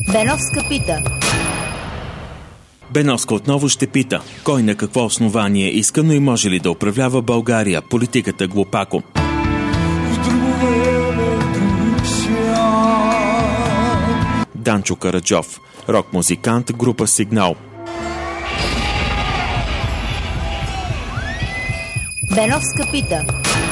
Беновска пита. Беновска отново ще пита. Кой на какво основание иска, но и може ли да управлява България? Политиката глупако. Данчо Караджов. Рок-музикант, група Сигнал. Беновска пита.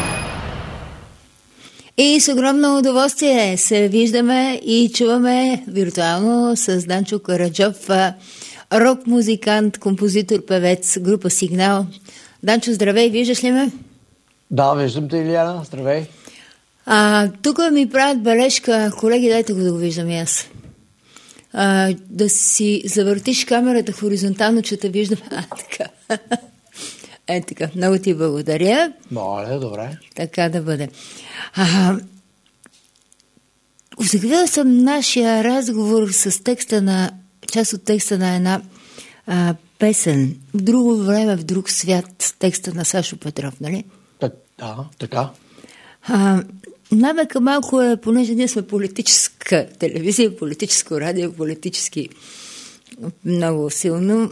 И с огромно удоволствие се виждаме и чуваме виртуално с Данчо Караджов, рок-музикант, композитор, певец, група Сигнал. Данчо, здравей, виждаш ли ме? Да, виждам те, Илияна, здравей. Тук ми правят бележка, колеги, дайте го да го виждам и аз. Да си завъртиш камерата хоризонтално, че те виждам. Така. Така, много ти благодаря. Моля, добре. Така да бъде. Озагледала съм нашия разговор с текста на, част от текста на една песен. В друго време, в друг свят, текста на Сашо Петров, нали? Да, така. Намека малко е, понеже ние сме политическа телевизия, политическо радио, политически много силно.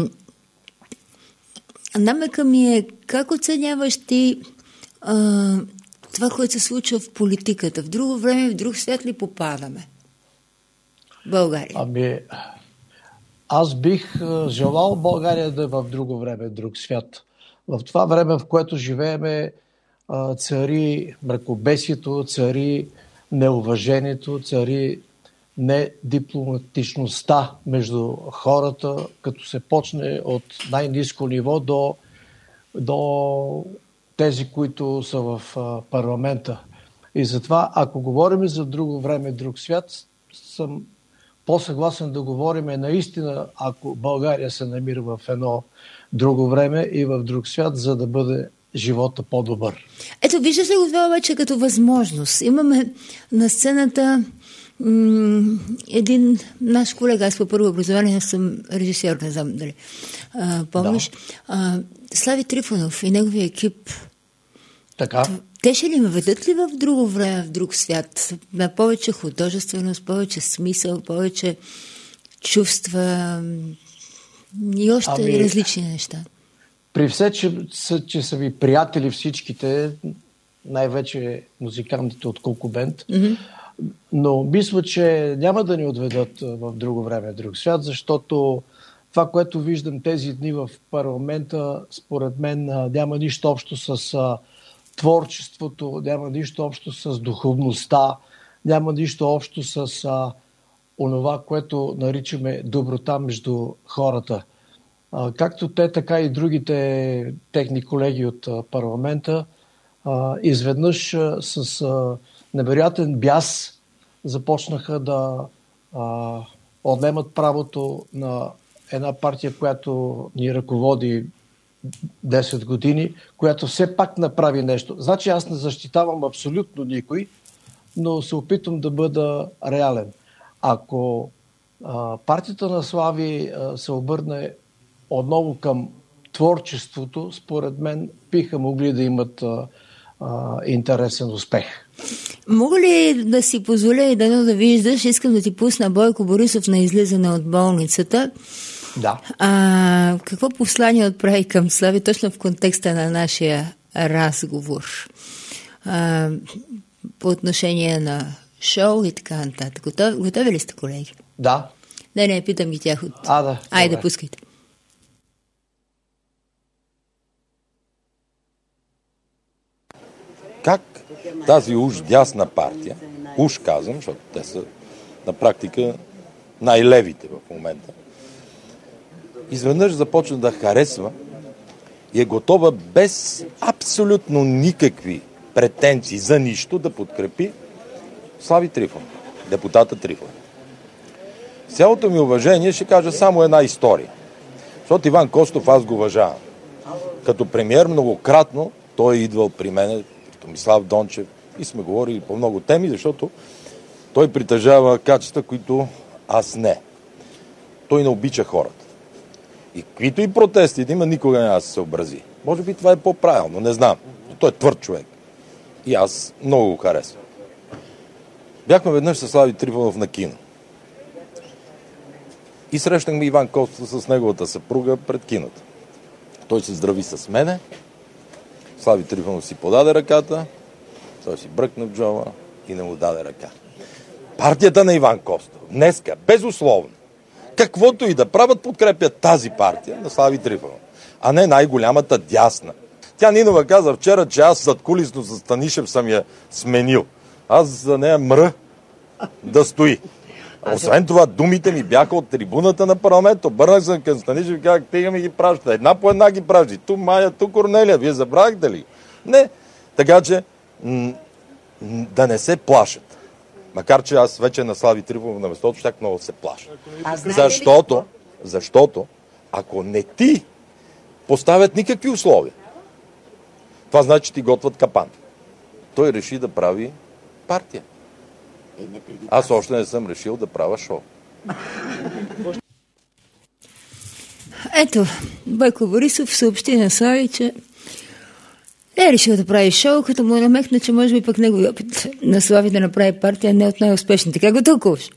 Намека ми е, как оценяваш ти това, което се случва в политиката? В друго време, в друг свят ли попадаме? България. Аз бих желал България да е в друго време, в друг свят. В това време, в което живееме, цари мракобесието, цари неуважението, цари недипломатичността между хората, като се почне от най-ниско ниво до тези, които са в парламента. И затова, ако говорим за друго време, друг свят, съм по-съгласен да говорим наистина, ако България се намира в едно друго време и в друг свят, за да бъде живота по-добър. Ето, виждаш ли го това вече като възможност? Имаме на сцената един наш колега, аз по първо образование съм режисьор, не знам дали помниш, да. Слави Трифонов и неговия екип. Така. Те ще ли ме ведат ли в друго време, в друг свят? На повече художественост, повече смисъл, повече чувства и още различни неща. При все, че са ви приятели всичките, най-вече музикантите от Куку Бенд, но мисля, че няма да ни отведат в друго време, друг свят, защото това, което виждам тези дни в парламента, според мен няма нищо общо с творчеството, няма нищо общо с духовността, няма нищо общо с онова, което наричаме доброта между хората. Както те, така и другите техни колеги от парламента, изведнъж с невероятен бяс започнаха да отнемат правото на една партия, която ни ръководи 10 години, която все пак направи нещо. Значи аз не защитавам абсолютно никой, но се опитвам да бъда реален. Ако партията на Слави се обърне отново към творчеството, според мен биха могли да имат интересен успех. Мога ли да си позволя и да виждаш, искам да ти пусна Бойко Борисов на излизане от болницата. Да. Какво послание отправи към Слави точно в контекста на нашия разговор? По отношение на шоу и така нататък. Готови ли сте, колеги? Да. Не, питам ги тях от... Да. Айде, пускайте. Как тази уж дясна партия, уж казвам, защото те са на практика най-левите в момента, изведнъж започва да харесва и е готова без абсолютно никакви претенции за нищо да подкрепи Слави Трифонов, депутата Трифонов. С цялото ми уважение ще кажа само една история. Защото Иван Костов аз го уважавам. Като премиер многократно той е идвал при мен, Томислав Дончев, и сме говорили по много теми, защото той притежава качества, които аз не. Той не обича хората. И каквито и протести да има, никога няма да се съобрази. Може би това е по-правилно, не знам. Но той е твърд човек. И аз много го харесвам. Бяхме веднъж с Слави Трифонов на кино. И срещнахме Иван Костов с неговата съпруга пред киното. Той се здрави с мене, Слави Трифонов си подаде ръката, той си бръкна в джоба и не му даде ръка. Партията на Иван Костов днеска, безусловно, каквото и да правят, подкрепят тази партия на Слави Трифонов, а не най-голямата дясна. Тя Нинова каза вчера, че аз задкулисно с Станишев съм я сменил. Аз за нея мръ да стои. Освен това, думите ми бяха от трибуната на парламент. Обърнах се към Станишев и казах, тега ми ги праща. Една по една ги пращи. Ту Майя, ту Корнелия. Вие забравихте ли? Не. Така че да не се плашат. Макар че аз вече на Слави Трифонов на местото щях много се плаша. Защото ако не ти поставят никакви условия, това значи, че ти готвят капан. Той реши да прави партия. Аз още не съм решил да правя шоу. Ето, Бойко Борисов съобщи на Слави, че не е решил да прави шоу, като му намекна, че може би пък негови опит на Слави да направи партия не е от най-успешните. Как го тълкуваш?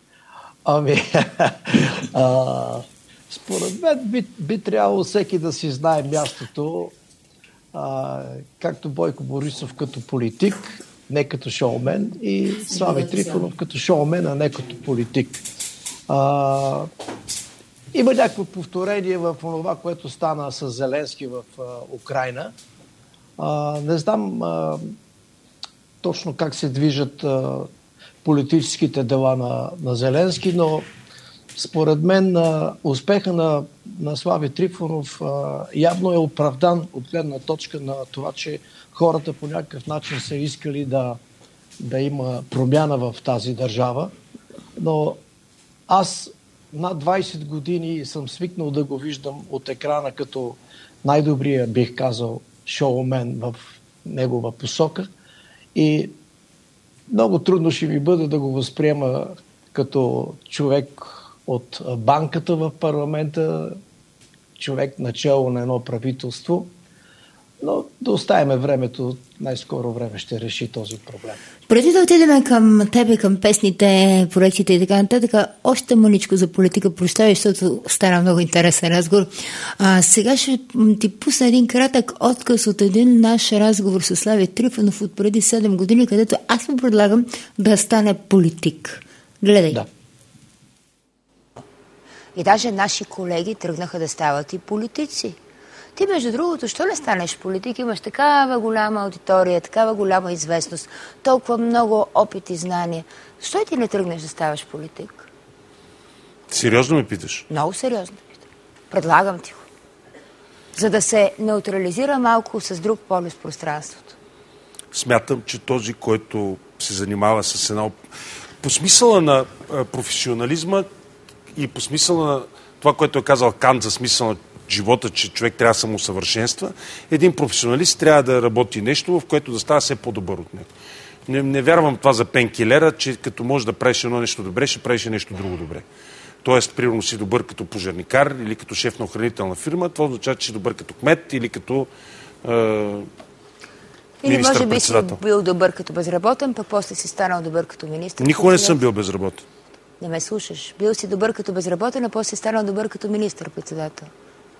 Според мен би трябвало всеки да си знае мястото, както Бойко Борисов като политик, не като шоумен, и Слави Трифонов като шоумен, а не като политик. Има някакво повторение в това, което стана с Зеленски в Украйна. Не знам точно как се движат политическите дела на Зеленски, но според мен успеха на Слави Трифонов явно е оправдан от гледна точка на това, че хората по някакъв начин са искали да има промяна в тази държава. Но аз над 20 години съм свикнал да го виждам от екрана като най-добрия, бих казал, шоумен в негова посока. И много трудно ще ми бъде да го възприема като човек от банката в парламента, човек начало на едно правителство. Но да оставяме времето, най-скоро време ще реши този проблем. Преди да отидем към тебе, към песните, проектите и така нататък, още мъничко за политика, прощавай, защото стана много интересен разговор. Сега ще ти пусна един кратък отказ от един наш разговор с Слави Трифонов от преди 7 години, където аз му предлагам да стане политик. Гледай. Да. И даже наши колеги тръгнаха да стават и политици. Ти, между другото, що не станеш политик? Имаш такава голяма аудитория, такава голяма известност, толкова много опит и знания. Защо ти не тръгнеш да ставаш политик? Сериозно ме питаш? Много сериозно питам. Предлагам ти го. За да се неутрализира малко с друг полюс пространството. Смятам, че този, който се занимава с една... По смисъла на професионализма и по смисъла на това, което е казал Кант за смисъла на живота, че човек трябва да самоусъвършенства, един професионалист трябва да работи нещо, в което да става все по-добър от него. Не вярвам това за пенкилера, че като можеш да правиш едно нещо добре, ще правиш нещо друго добре. Тоест, примерно си добър като пожарникар или като шеф на охранителна фирма, това означава, че си добър като кмет или като или може би си бил добър като безработен, пък после си станал добър като министър. Никога не съм бил безработен. Не ме слушаш. Бил си добър като безработен, а после си станал добър като министър-председател.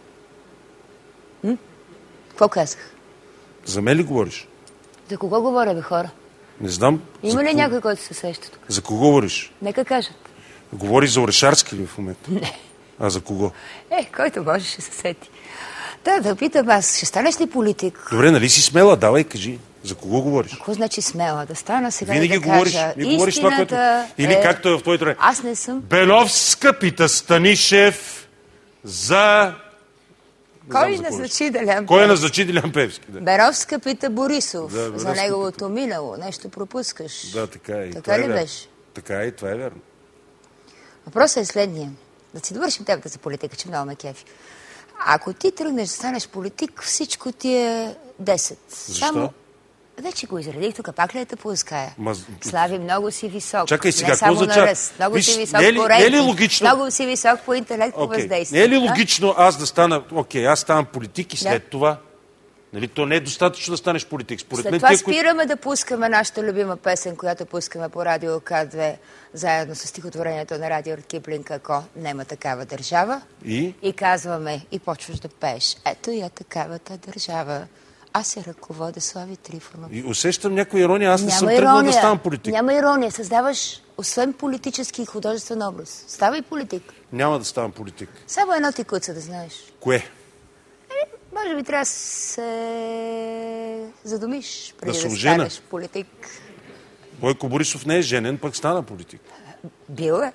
Какво казах? За мен ли говориш? За кого говоря, бе, хора? Не знам. Има ли някой, който се сеща тук? За кого говориш? Нека кажат. Говориш за Орешарски ли в момента? Не. А за кого? Който може, ще се сети. Да питам аз, ще станеш ли политик? Добре, нали си смела? Давай, кажи. За кого говориш? Какво значи смела? Да стана сега винаги и да говориш, кажа. Говориш това, което... Или както е в твоето... Аз не съм. Беловска пита Станишев за... Кой назначи Делян Певски? Кой назначи Делян Певски? Да. Беровска пита Борисов за неговото пита. минало. Нещо пропускаш. Да, така е. Така ли беше? Така е, това е верно. Въпросът е следния. Да си довършим темата за политика, че много ме кефи. Ако ти тръгнеш да станеш политик, всичко ти е 10. Защо? Вече го изредих, тук пак ли да те пуская? Слави, много си висок. Чакай сега, не само на ръст. Много си висок по рейтинг. Много си висок по интелект, по въздействие. Не е ли логично аз да стана... аз ставам политик и след това... Нали, то не е достатъчно да станеш политик. Според След мен, това спираме да пускаме нашата любима песен, която пускаме по радио К2, заедно с стихотворението на радио Киплинг, ако нема такава държава. И казваме, и почваш да пееш. Ето я такавата държава. Аз се ръководя Слави Трифонов. И усещам някаква ирония. Аз не съм тръгнал да ставам политик. Няма ирония. Създаваш, освен политически и художествен образ. Ставай политик. Няма да ставам политик. Само едно ти куца да знаеш. Кое? Може би трябва да се задумиш преди да станеш политик. Бойко Борисов не е женен, пък стана политик. Бил е.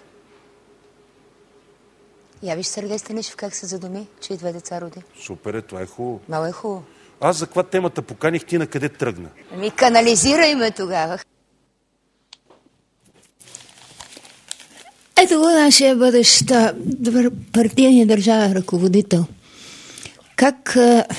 Я виж Сергей Станишев как се задуми, че и 2 деца роди. Супер е, това е хубаво. Много е хубаво. Аз за каква темата поканих, ти на къде тръгна? Ами канализирай ме тогава. Ето го нашия бъдещ добър партиен и държавен ръководител. Как...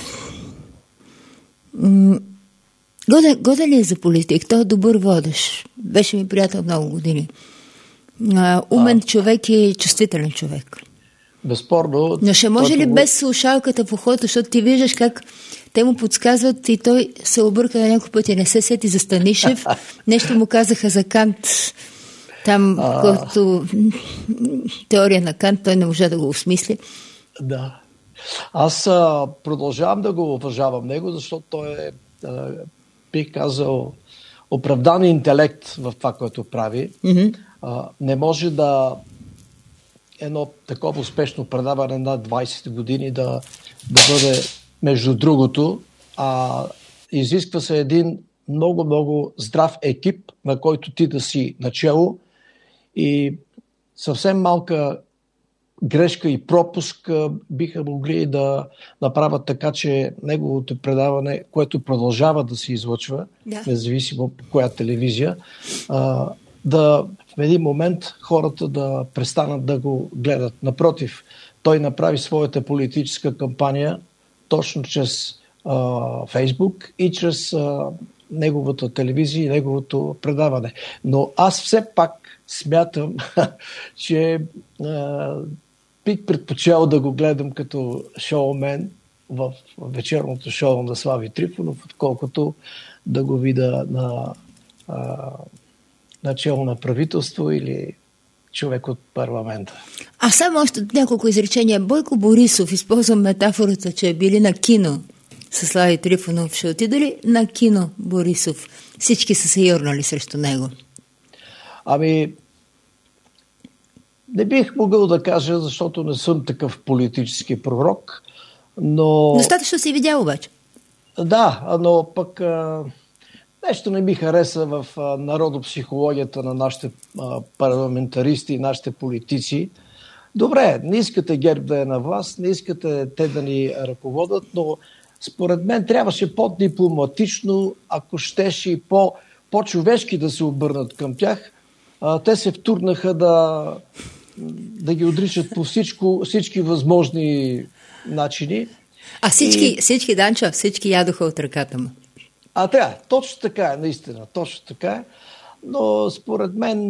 годен ли е за политик? Той е добър водещ. Беше ми приятел много години. Умен човек и чувствителен човек. Безспорно. Но ще може ли без слушалката в ухото, защото ти виждаш как те му подсказват и той се обърка на няколко пъти, не се сети за Станишев. Нещо му казаха за Кант. Там, който теория на Кант, той не може да го осмисли. Да. Аз продължавам да го уважавам него, защото той е, бих казал, оправдан интелект в това, което прави. Mm-hmm. Не може да едно такова успешно предаване над 20 години да бъде между другото, изисква се един много здрав екип, на който ти да си начело, и съвсем малка грешка и пропуск биха могли да направят така, че неговото предаване, което продължава да се излъчва, независимо по коя телевизия, да в един момент хората да престанат да го гледат. Напротив, той направи своята политическа кампания точно чрез Фейсбук и чрез неговата телевизия и неговото предаване. Но аз все пак смятам, че бих предпочел да го гледам като шоумен в вечерното шоу на Слави Трифонов, отколкото да го видя на начало на правителство или човек от парламента. А само още няколко изречения. Бойко Борисов, използвам метафората, че е били на кино с Слави Трифонов. Ще отида ли на кино Борисов? Всички са се юрнали срещу него. Ами, не бих могъл да кажа, защото не съм такъв политически пророк, но... Достатъчно си видял обаче. Да, но пък нещо не ми хареса в народопсихологията на нашите парламентаристи и нашите политици. Добре, не искате ГЕРБ да е на власт, не искате те да ни ръководят, но според мен трябваше по-дипломатично, ако щеше и по-човешки да се обърнат към тях. Те се втурнаха да ги отричат по всички възможни начини. А всички, Данчо, всички ядоха от ръката му. Точно така е, наистина, точно така е. Но според мен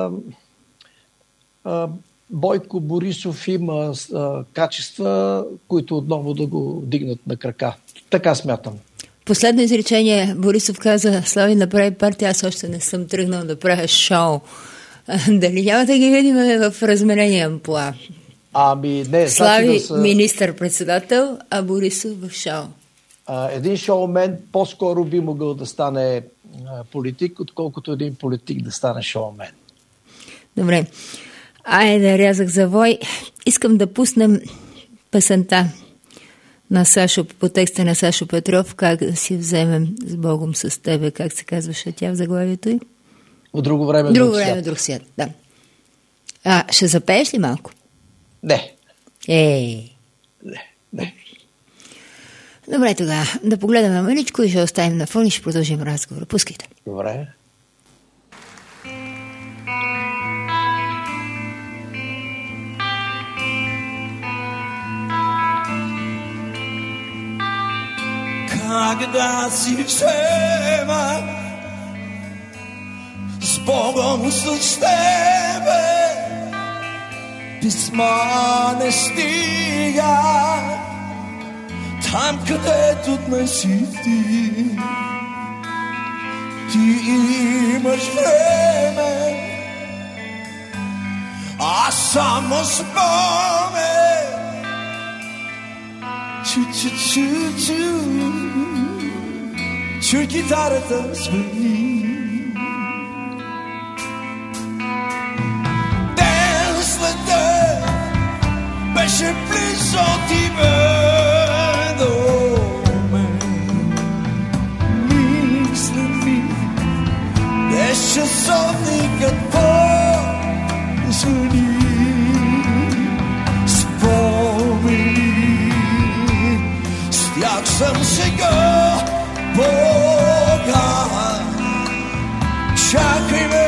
Бойко Борисов има качества, които отново да го дигнат на крака. Така смятам. Последно изречение. Борисов каза: Слави, направи партия, аз още не съм тръгнал да правя шоу. Дали няма да ги видим в разменение амплоа? Не. Слави министър-председател, а Борисов в шоу. Един шоумен по-скоро би могъл да стане политик, отколкото един политик да стане шоумен. Добре. Айде, рязах завой. Искам да пуснем песента на Сашо, по текста на Сашо Петров, как да си вземем с Богом с тебе. Как се казваше тя в заглавието й? В друго време, друг свят. Да. Ще запееш ли малко? Не. Не. Добре, тогава да погледаме маличко и ще оставим на фон и ще продължим разговора. Пускайте. Добре. Как да си взема с Богом с тебе, писма не стига, там, където днес си ти. Ти имаш време, аз само спомен. Чу китарата звъни. Ден след ден беше близо ти бе до мен. Миг след миг беше часовникът по-звъни. Спомени, с тях съм сега Бога. Чакай ме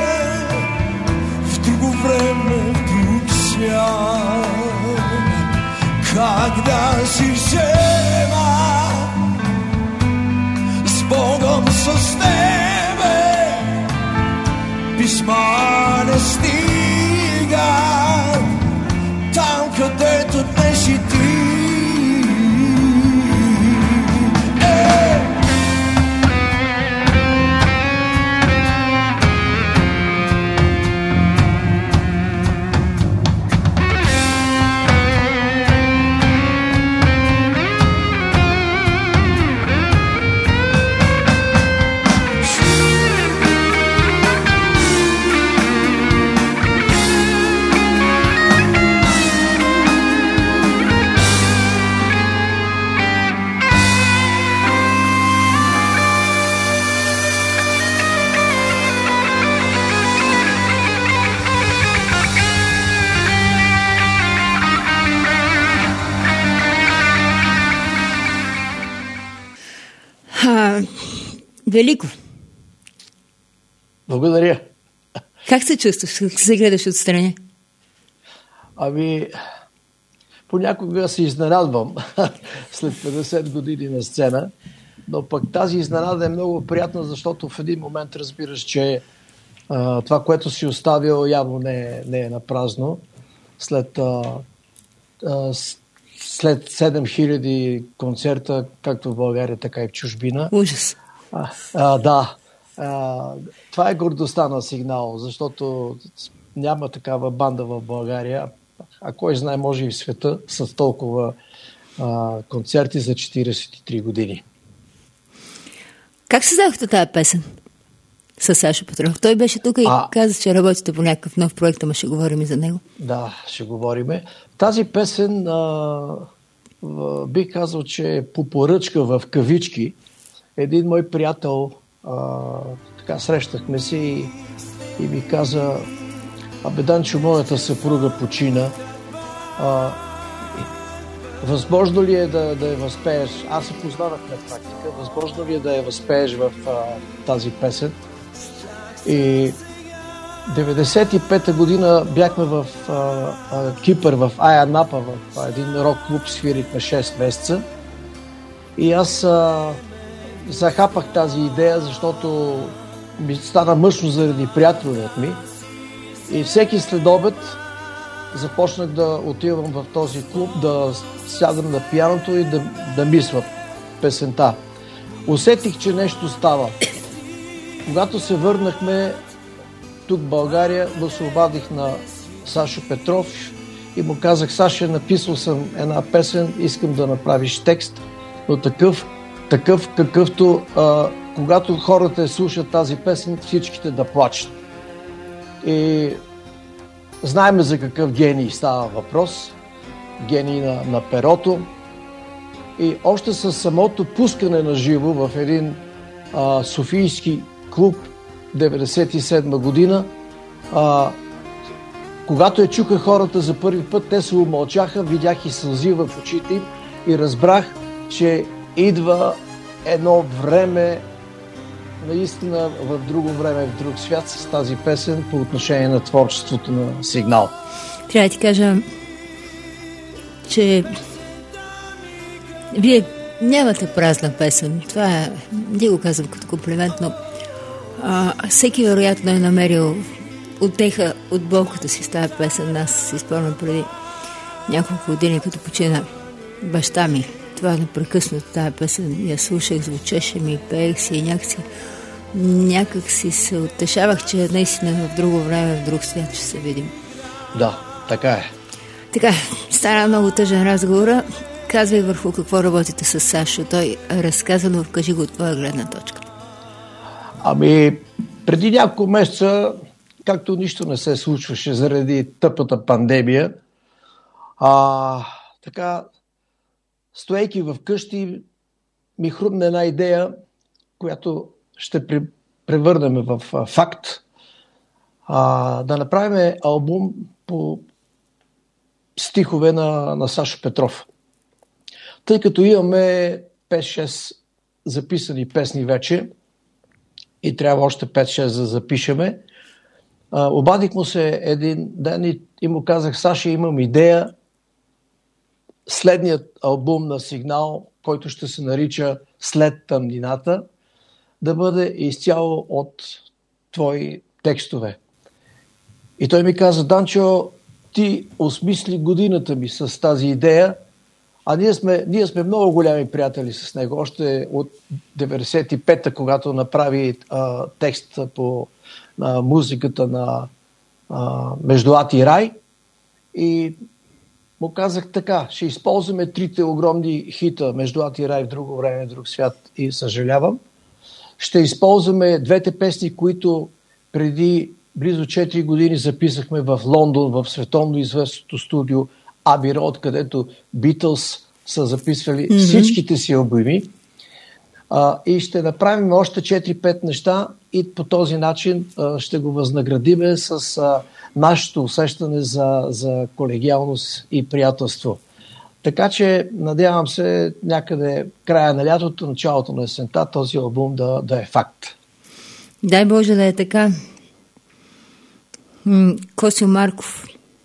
в друго време, в друг свят. Как да си взема с Богом, с тебе, писма не стига там, където днес и ти. Велико. Благодаря. Как се чувстваш, как се гледаш отстрани? Ами, понякога се изненадвам след 50 години на сцена, но пък тази изненада е много приятна, защото в един момент разбираш, че това, което си оставил, явно не е на празно. След 7000 концерта, както в България, така и в чужбина. Ужас. Да. Това е гордостта на Сигнал, защото няма такава банда в България, а кой знае, може и в света, с толкова концерти за 43 години. Как създадохте тази песен с Сашо Петров? Той беше тук и каза, че работите по някакъв нов проект, ама ще говорим и за него. Да, ще говорим. Тази песен бих казал, че е по поръчка в кавички. Един мой приятел, така срещахме се и ми каза: абе, Данчо, моята съпруга почина. Възможно ли е да я възпееш? Аз се познавах на практика. Възможно ли е да я възпееш в тази песен? И 95-та година бяхме в Кипър, в Ая Напа, в един рок-клуб, свирихме 6 месеца. И аз захапах тази идея, защото ми стана мъчно заради приятелят ми. И всеки следобед започнах да отивам в този клуб, да сядам на пианото и да мисля песента. Усетих, че нещо става. Когато се върнахме тук в България, да се обадих на Сашо Петров и му казах: Саша, написал съм една песен, искам да направиш текст, но такъв какъвто когато хората слушат тази песен, всичките да плачат. И знаем за какъв гений става въпрос. Гений на перото. И още с самото пускане на живо в един софийски клуб 1997 година, когато я чуха хората за първи път, те се умълчаха, видях и сълзи в очите им и разбрах, че идва едно време, наистина в друго време, в друг свят с тази песен по отношение на творчеството на Сигнал. Трябва да ти кажа, че вие нямате празна песен. Това не го казвам като комплимент, но всеки вероятно е намерил утеха от болката си с тази песен. Аз си спомням преди няколко години, като почина баща ми, това непрекъснато тая песен я слушах, звучеше ми, пеех си и някак си се утешавах, че наистина в друго време, в друг свят ще се видим. Да, така е. Така, стана много тъжен разговор. Казвай върху какво работите с Сашо. Той е разказано, кажи го от твоя гледна точка. Преди няколко месеца, както нищо не се случваше заради тъпата пандемия, така, стоейки в къщи, ми хрумна една идея, която ще превърнем в факт. Да направим албум по стихове на Сашо Петров. Тъй като имаме 5-6 записани песни вече и трябва още 5-6 да запишеме, обадих му се един ден и му казах: Саша, имам идея следният албум на Сигнал, който ще се нарича След тъмнината, да бъде изцяло от твои текстове. И той ми каза: Данчо, ти осмисли годината ми с тази идея, а ние сме много голями приятели с него. Още от 95-та, когато направи текст по музиката на Между ад и рай. И му казах така: ще използваме трите огромни хита Между ад и рай, В друго време, в друг свят и Съжалявам. Ще използваме двете песни, които преди близо 4 години записахме в Лондон, в световно известното студио Аби Роуд, където Beatles са записвали всичките си албуми. И ще направим още 4-5 неща и по този начин ще го възнаградиме с нашето усещане за колегиалност и приятелство. Така че надявам се някъде края на лятото, началото на есента този албум да е факт. Дай Боже да е така. Косио Марков.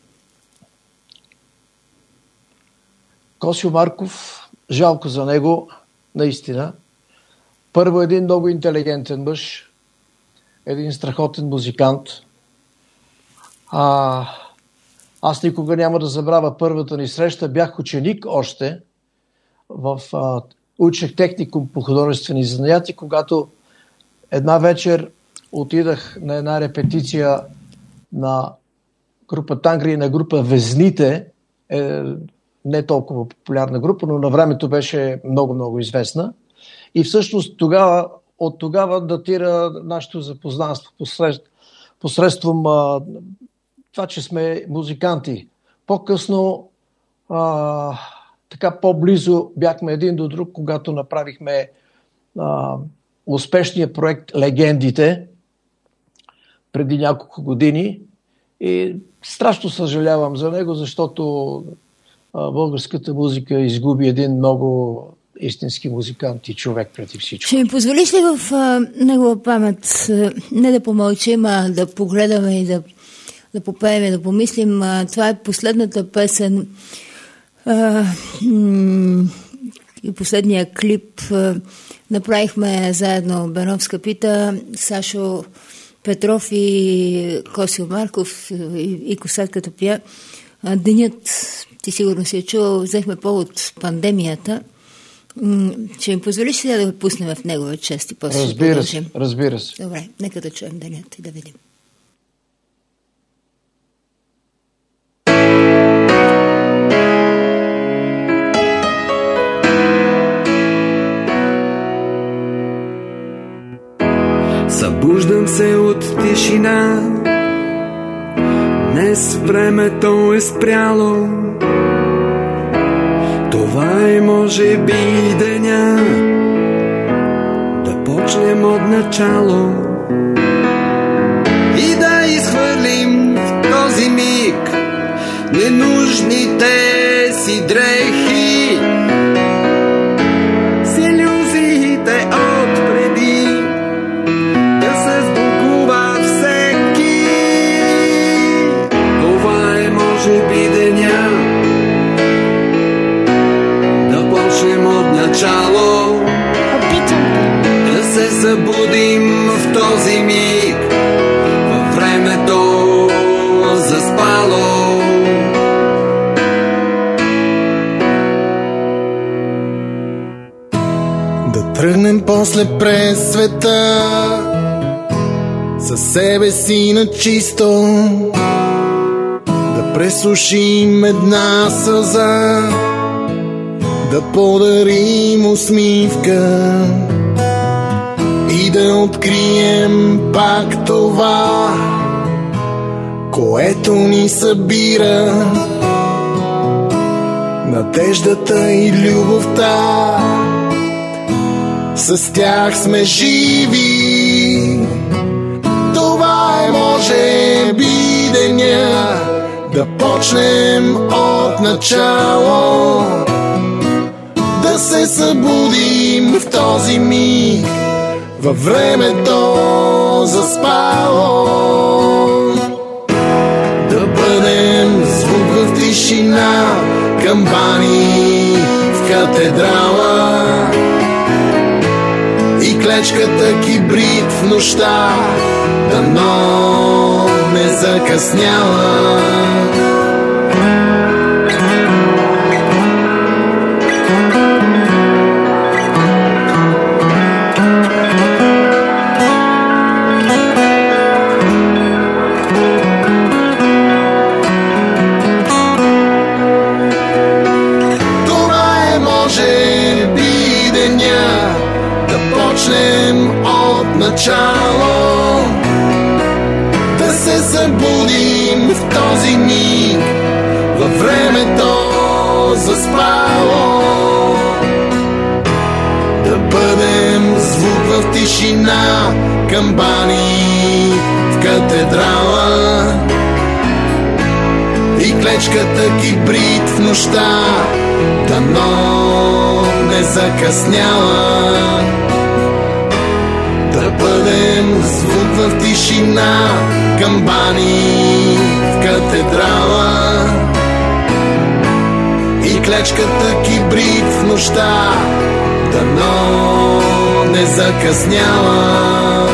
Косио Марков, жалко за него, наистина. Първо, един много интелигентен мъж, един страхотен музикант. Аз никога няма да забравя първата ни среща. Бях ученик още. Учех техникум по художествени занятия, когато една вечер отидах на една репетиция на група Тангри и на група Везните. Не толкова популярна група, но на времето беше много известна. И всъщност от тогава датира нашето запознанство посредством това, че сме музиканти. По-късно, така по-близо бяхме един до друг, когато направихме успешния проект Легендите преди няколко години. И страшно съжалявам за него, защото българската музика изгуби един много истински музикант и човек преди всичко. Ще ми позволиш ли в негова памет не да помълчим, а да погледаме и да попеем и да помислим? Това е последната песен и последния клип. Направихме заедно Беновска пита, Сашо Петров и Косио Марков и Косатката пия. Денят, ти сигурно си е чувал, взехме повод пандемията. Ще ми позволиш сега да го пуснем в негова чест и после ще продължим? Разбира се. Добре, нека да чуем Денят и да видим. Събуждам се от тишина, днес времето е спряло. Това е може би деня да почнем от начало и да изхвърлим в този миг ненужните си дрехи, с илюзиите отпреди да се сбогува всеки. Това е може би деня да почнем от начало, да се събудим в после през света, със себе си на чисто, да пресушим една сълза, да подарим усмивка и да открием пак това, което ни събира, надеждата и любовта. С тях сме живи. Това е може би деня да почнем от начало, да се събудим в този миг, във времето заспало, да бъдем звук в тишина, камбани в катедрала и клечката кибрид в нощта, дано не закъсняла. Начало, да се събудим в този миг, във времето заспало, да бъдем звук в тишина, камбани в катедрала и клечката кибрид в нощта, дано не закъсняла. Да бъдем звук в тишина, камбани в катедрала и клечката кибрид в нощта, дано не закъсняла.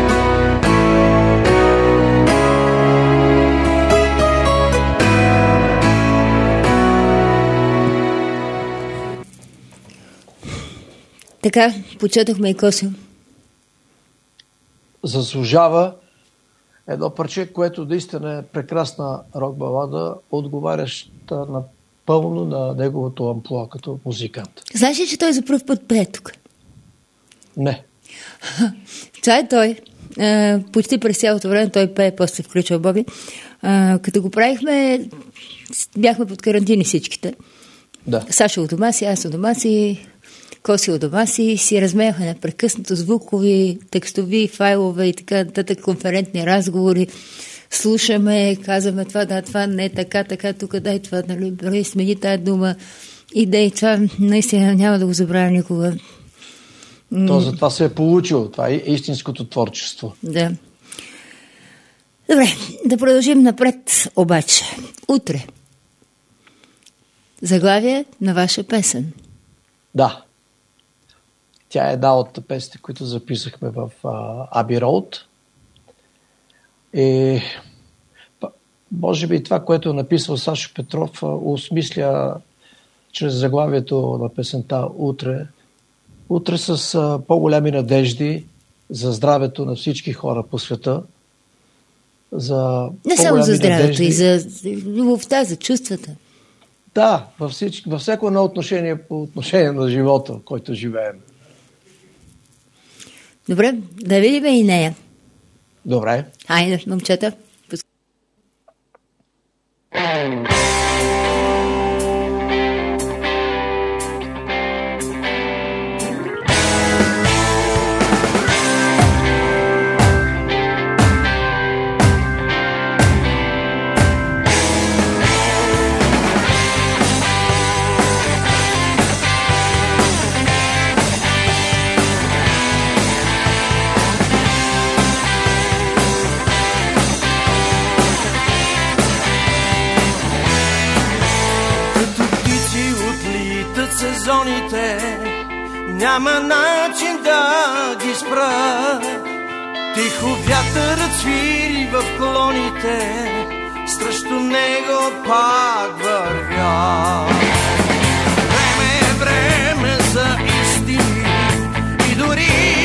Така, почетохме и Косио. Заслужава едно парче, което наистина е прекрасна рок балада, отговаряща напълно на неговото амплоа като музикант. Знаеш ли, че той за пръв път пее тук? Не. Това е той. Почти през цялото време той пее, после се включва Боби. Като го правихме, бяхме под карантини всичките. Да. Саша у дома си, аз у дома си, Коси у дома си размеяхме непрекъснато звукови, текстови, файлове и така нататък, конферентни разговори. Слушаме, казваме това, да, това не е така, тук дай това, нали, смени тая дума, идеи, това наистина няма да го забравя никога. То за това се е получило. Това е истинското творчество. Да. Добре, да продължим напред обаче. Утре. Заглавие на ваша песен. Да. Тя е една от песните, които записахме в Abbey Road. И може би това, което е написал Сашо Петров, осмисля чрез заглавието на песента Утре. Утре с по-голями надежди за здравето на всички хора по света. Не само за здравето, надежди, и за любовта, за чувствата. Да, във всяко едно отношение по отношение на живота, който живеем. Добре, да видим и нея. Добре. Хайде, момчета. Няма начин да ги спра. Тихо вятърът свири в клоните, срещу него пак вървя. Време за истини и дори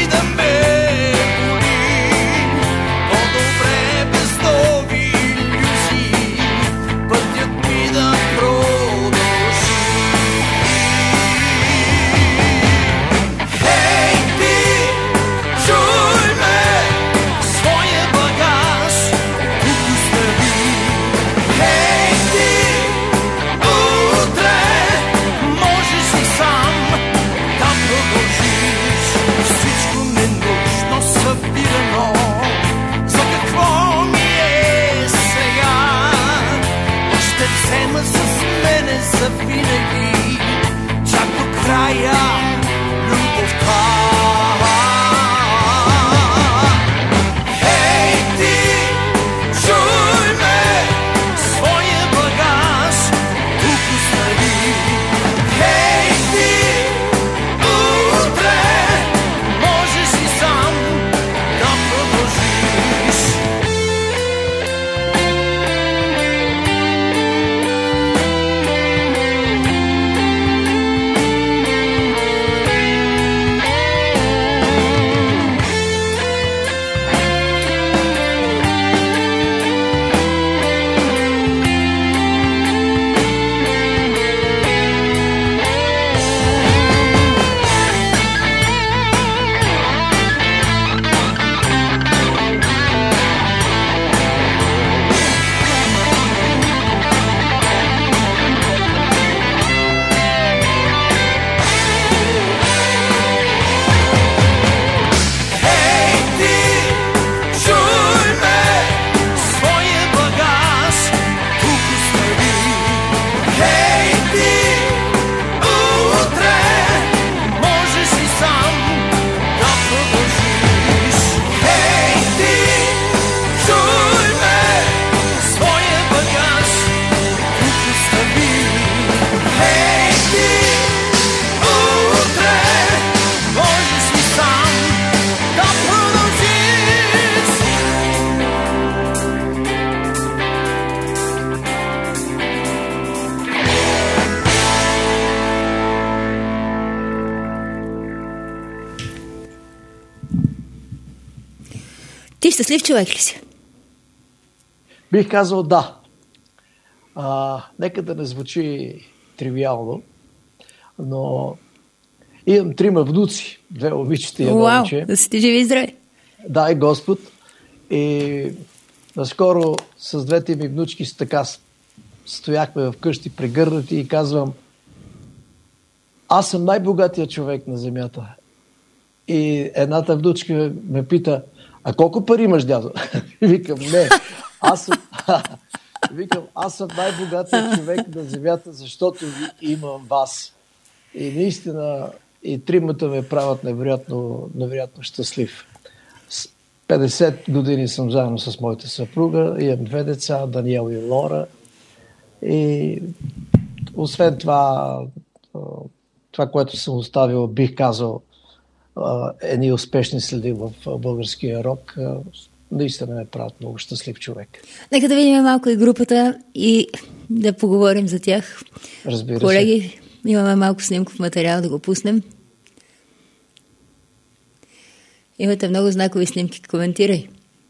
Ти щастлив човек ли си? Бих казал да. Нека да не звучи тривиално, но имам 3 внуци, 2 момичета и едно момиче. Да си ти живи и здраве. Дай Господ. И наскоро с 2 ми внучки така стояхме вкъщи прегърнати и казвам: аз съм най-богатия човек на земята. И едната внучка ме пита: а колко пари имаш, дядо? Викам: не, аз съм най-богатия човек на земята, защото имам вас. И наистина и 3 ме правят невероятно щастлив. 50 години съм заедно с моята съпруга, имам 2 деца, Даниел и Лора. И освен това, което съм оставил, бих казал, едни успешни следи в българския рок, наистина ме правят много щастлив човек. Нека да видим малко и групата и да поговорим за тях. Разбира Колеги, имаме малко снимков материал да го пуснем. Имате много знакови снимки. Коментирай.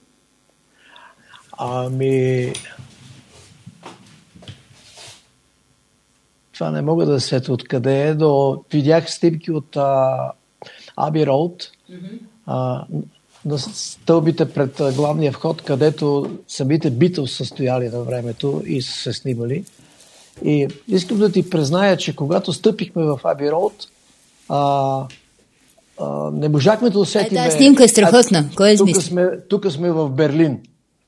Това не мога да сета откъде е, но видях снимки от Аби Роуд, на стълбите пред главния вход, където самите Битълс са стояли на времето и са се снимали. И искам да ти призная, че когато стъпихме в Аби Роуд, не можахме да усетим... Тази снимка е страхотна. Кой е измисли? Тук сме в Берлин.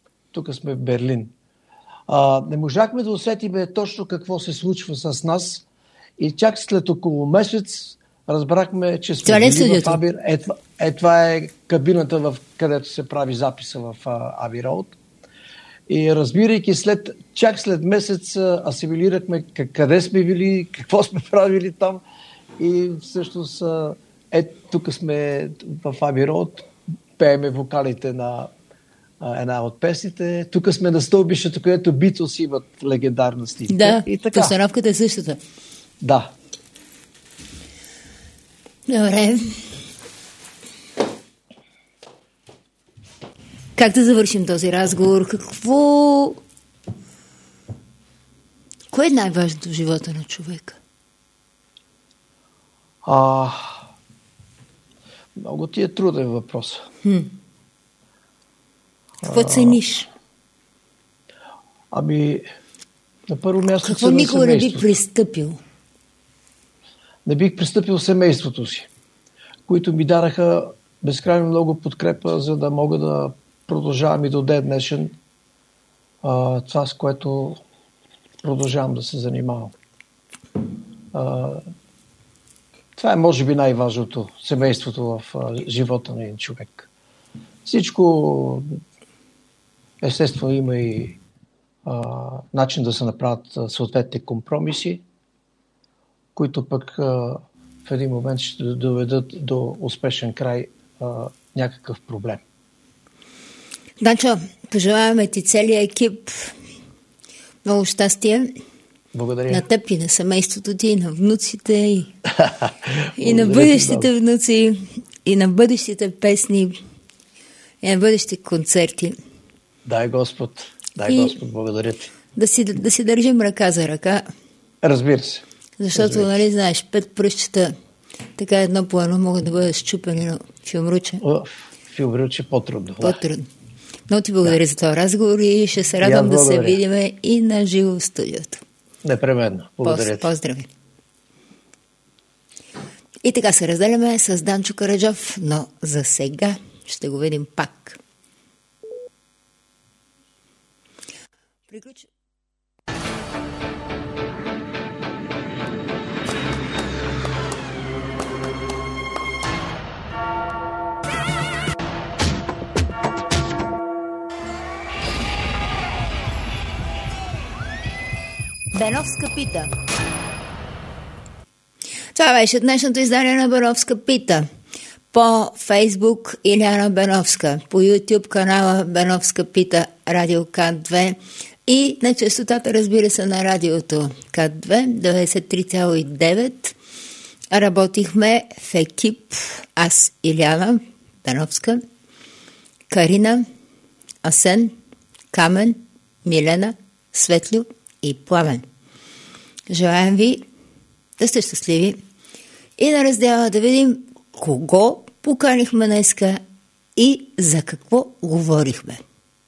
Не можахме да усетим точно какво се случва с нас и чак след около месец разбрахме, че сме били в Аби. Това е кабината, където се прави записа в Аби Роуд. И разбирайки чак след месец асимилирахме къде сме били, какво сме правили там и всъщност тук сме в Аби Роуд, пееме вокалите на една от песните. Тук сме на стълбището, където Битълс имат легендарна снимка. Да, постановката е същата. Да. Добре. Как да завършим този разговор? Кое е най-важното в живота на човека? Много ти е труден въпрос. Какво цениш? На първо място какво никога не би пристъпил? Не бих пристъпил семейството си, които ми дараха безкрайно много подкрепа, за да мога да продължавам и до ден днешен това, с което продължавам да се занимавам. Това е, може би, най-важното, семейството в живота на един човек. Всичко, естествено, има и начин да се направят съответните компромиси, които пък в един момент ще доведат до успешен край някакъв проблем. Данчо, пожелаваме ти целия екип много щастие. Благодаря. На теб и на семейството ти, и на внуците, и на бъдещите внуци, и на бъдещите песни, и на бъдещите концерти. Дай Господ, Господ, благодаря ти. Да си държим ръка за ръка. Разбира се. Защото, нали знаеш, 5 пръстчета, така едно по едно могат да бъдат счупени на филмруче. Филмруче по-трудно. По-трудно. Много ти благодаря за този разговор и ще се радвам да се видим и на живо в студиото. Непременно. Благодаря ти. Поздрави. И така се разделяме с Данчо Караджов, но за сега ще го видим пак. Приключи. Беновска пита. Това беше днешното издание на Беновска пита. По Фейсбук Иляна Беновска, по YouTube канала Беновска пита Радио КАТ-2 и на честотата, разбира се, на радиото КАТ-2 93,9. Работихме в екип аз, Иляна Беновска, Карина Асен, Камен, Милена, Светлю и Пламен. Желаем ви да сте щастливи и на раздела да видим кого поканихме днеска и за какво говорихме.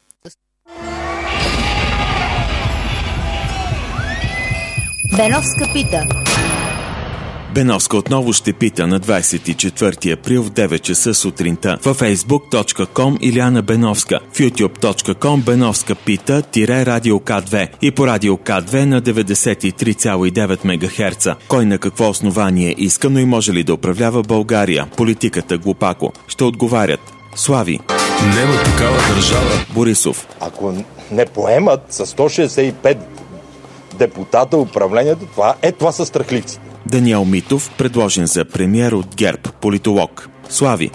Беновска пита. Беновска отново ще пита на 24 април в 9 часа сутринта във facebook.com Илияна Беновска, в youtube.com Беновска пита Радио К2 и по Радио К2 на 93,9 МГц. Кой на какво основание иска, но и може ли да управлява България? Политиката глупако. Ще отговарят Слави. Няма такава държава. Борисов. Ако не поемат с 165 депутата управлението, това са страхливците. Даниел Митов, предложен за премиер от ГЕРБ, политолог. Слави.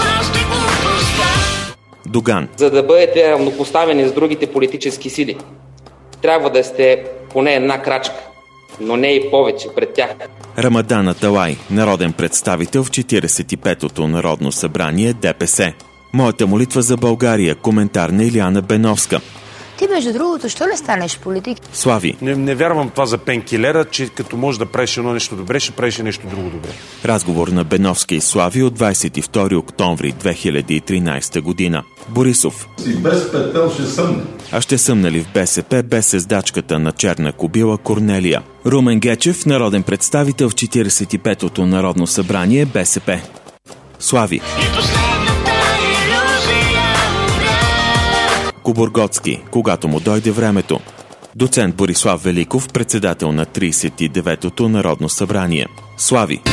Доган. За да бъдете равнопоставени с другите политически сили, трябва да сте поне една крачка, но не и повече пред тях. Рамадан Аталай, народен представител в 45-то Народно събрание ДПС. Моята молитва за България, коментар на Илияна Беновска. Ти, между другото, що не станеш политик? Слави. Не вярвам това за пенкилера, че като можеш да правиш едно нещо добре, ще правиш нещо друго добре. Разговор на Беновска и Слави от 22 октомври 2013 година. Борисов. И без петел ще съмне. А ще съмнали в БСП без създачката на черна кобила Корнелия. Румен Гечев, народен представител в 45-то Народно събрание БСП. Слави. Кобурготски, когато му дойде времето. Доцент Борислав Великов, председател на 39-то Народно събрание. Слави.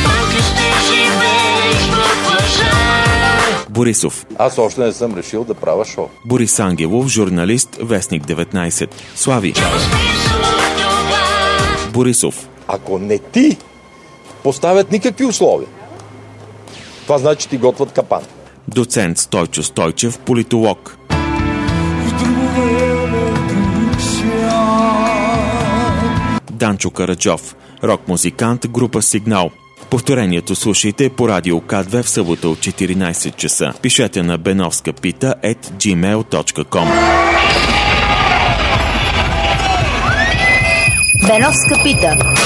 Борисов. Аз още не съм решил да правя шоу. Борис Ангелов, журналист, Вестник 19. Слави. Борисов. Ако не ти поставят никакви условия, това значи, че ти готвят капан. Доцент Стойчо Стойчев, политолог. Данчо Караджов, рок-музикант, група Сигнал. Повторението слушайте по Радио К2 в събота от 14 часа. Пишете на benovskapita@gmail.com. Беновска пита.